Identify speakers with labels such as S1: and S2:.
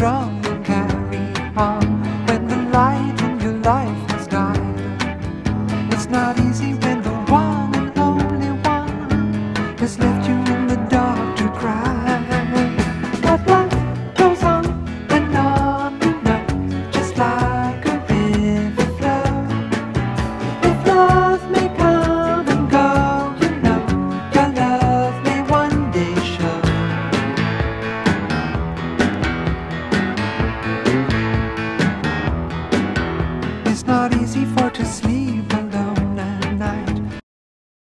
S1: strong and carry on when the light in your life has died. It's not easy when the one and only one has left you in the dark to cry. But life goes on and on, you know, just like a river flow. If love may come and go, you know, your love may one day show. It's not easy for to sleep alone